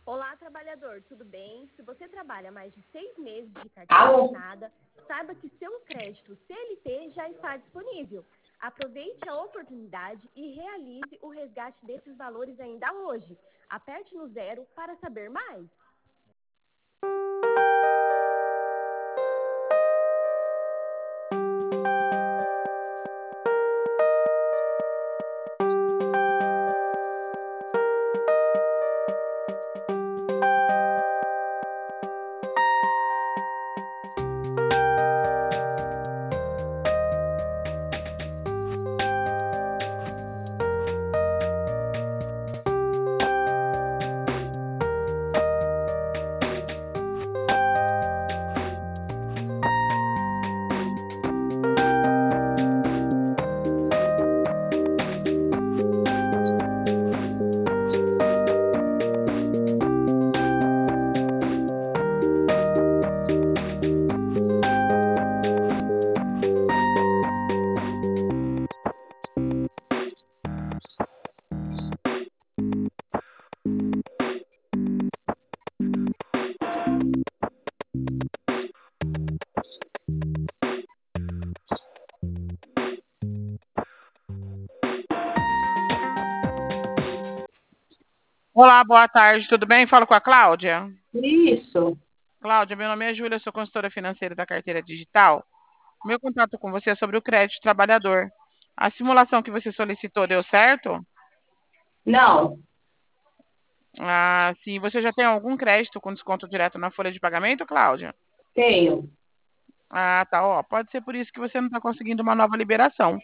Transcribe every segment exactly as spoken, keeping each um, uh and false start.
Olá, trabalhador, tudo bem? Se você trabalha mais de seis meses de carteira assinada, saiba que seu crédito C L T já está disponível. Aproveite a oportunidade e realize o resgate desses valores ainda hoje. Aperte no zero para saber mais. Olá, boa tarde, tudo bem? Falo com a Cláudia. Isso. Cláudia, meu nome é Júlia, sou consultora financeira da Carteira Digital. Meu contato com você é sobre o crédito trabalhador. A simulação que você solicitou deu certo? Não, Ah, sim. Você já tem algum crédito com desconto direto na folha de pagamento, Cláudia? tenho. Ah, tá. Ó, pode ser por isso que você não está conseguindo uma nova liberação.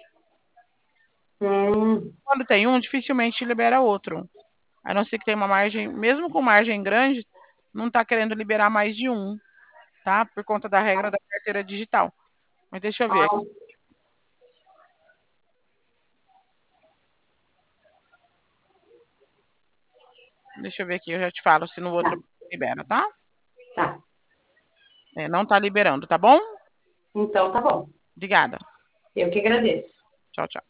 Hum, Quando tem um, dificilmente libera outro. A não ser que tenha uma margem, mesmo com margem grande, não está querendo liberar mais de um, tá? Por conta da regra da carteira digital. Mas deixa eu ver aqui. ah, Deixa eu ver aqui, eu já te falo se no tá, outro libera, tá? tá. É, não tá liberando, tá bom? Então tá bom. Obrigada. Eu que agradeço. Tchau, tchau.